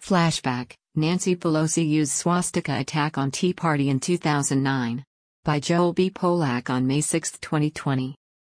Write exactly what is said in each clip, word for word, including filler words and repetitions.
Flashback: Nancy Pelosi used swastika attack on Tea Party in two thousand nine. By Joel B. Polak on May sixth, twenty twenty.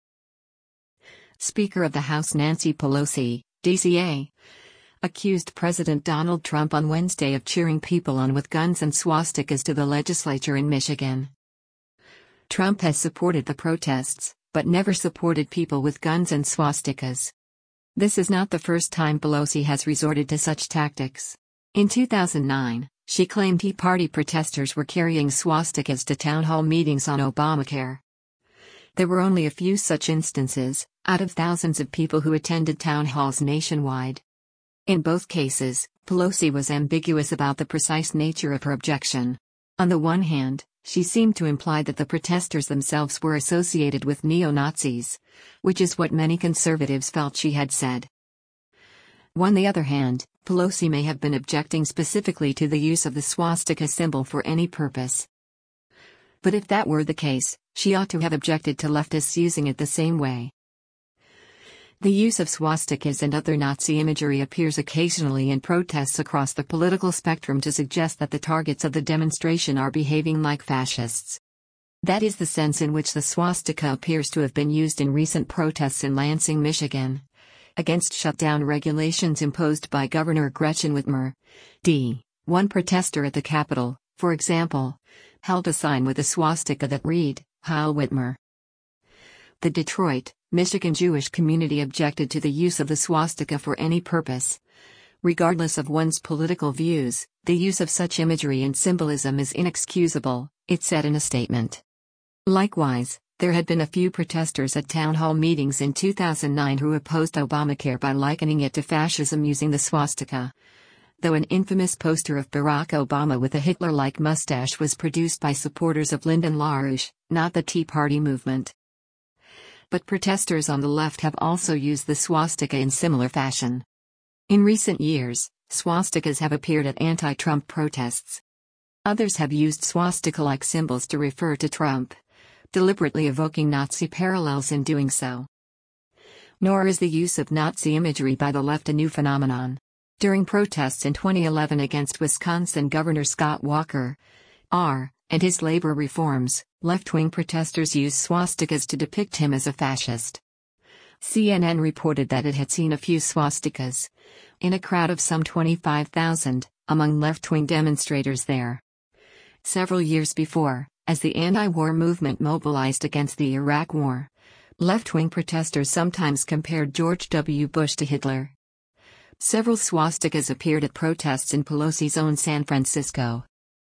Speaker of the House Nancy Pelosi, D C A, accused President Donald Trump on Wednesday of cheering people on with guns and swastikas to the legislature in Michigan. Trump has supported the protests, but never supported people with guns and swastikas. This is not the first time Pelosi has resorted to such tactics. In two thousand nine, she claimed Tea Party protesters were carrying swastikas to town hall meetings on Obamacare. There were only a few such instances, out of thousands of people who attended town halls nationwide. In both cases, Pelosi was ambiguous about the precise nature of her objection. On the one hand, she seemed to imply that the protesters themselves were associated with neo-Nazis, which is what many conservatives felt she had said. On the other hand, Pelosi may have been objecting specifically to the use of the swastika symbol for any purpose. But if that were the case, she ought to have objected to leftists using it the same way. The use of swastikas and other Nazi imagery appears occasionally in protests across the political spectrum to suggest that the targets of the demonstration are behaving like fascists. That is the sense in which the swastika appears to have been used in recent protests in Lansing, Michigan, against shutdown regulations imposed by Governor Gretchen Whitmer. D. One protester at the Capitol, for example, held a sign with a swastika that read, "Heil Whitmer." The Detroit, Michigan Jewish community objected to the use of the swastika for any purpose. Regardless of one's political views, the use of such imagery and symbolism is inexcusable, it said in a statement. Likewise, there had been a few protesters at town hall meetings in two thousand nine who opposed Obamacare by likening it to fascism using the swastika. Though an infamous poster of Barack Obama with a Hitler-like mustache was produced by supporters of Lyndon LaRouche, not the Tea Party movement. But protesters on the left have also used the swastika in similar fashion. In recent years, swastikas have appeared at anti-Trump protests. Others have used swastika-like symbols to refer to Trump, deliberately evoking Nazi parallels in doing so. Nor is the use of Nazi imagery by the left a new phenomenon. During protests in twenty eleven against Wisconsin Governor Scott Walker, R., and his labor reforms, left-wing protesters used swastikas to depict him as a fascist. C N N reported that it had seen a few swastikas, in a crowd of some twenty-five thousand, among left-wing demonstrators there. Several years before, as the anti-war movement mobilized against the Iraq War, left-wing protesters sometimes compared George W. Bush to Hitler. Several swastikas appeared at protests in Pelosi's own San Francisco.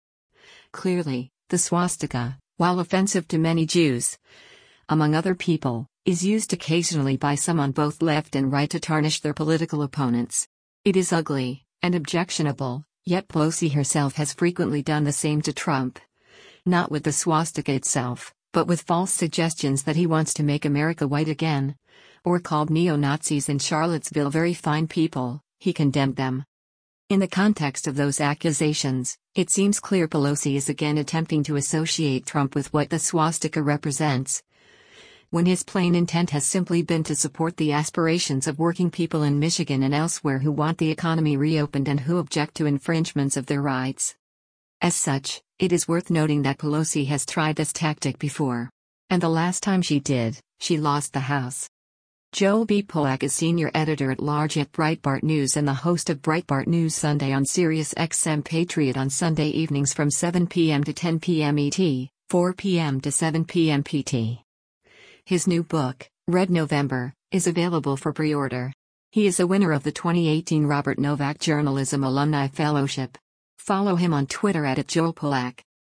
Clearly, the swastika, while offensive to many Jews, among other people, is used occasionally by some on both left and right to tarnish their political opponents. It is ugly and objectionable, yet Pelosi herself has frequently done the same to Trump. Not with the swastika itself, but with false suggestions that he wants to make America white again, or called neo-Nazis in Charlottesville very fine people. He condemned them. In the context of those accusations, it seems clear Pelosi is again attempting to associate Trump with what the swastika represents, when his plain intent has simply been to support the aspirations of working people in Michigan and elsewhere who want the economy reopened and who object to infringements of their rights. As such, it is worth noting that Pelosi has tried this tactic before. And the last time she did, she lost the House. Joel B. Polak is senior editor-at-large at Breitbart News and the host of Breitbart News Sunday on Sirius X M Patriot on Sunday evenings from seven p m to ten p m E T, four p m to seven p m P T. His new book, Red November, is available for pre-order. He is a winner of the twenty eighteen Robert Novak Journalism Alumni Fellowship. Follow him on Twitter at Joel Polak.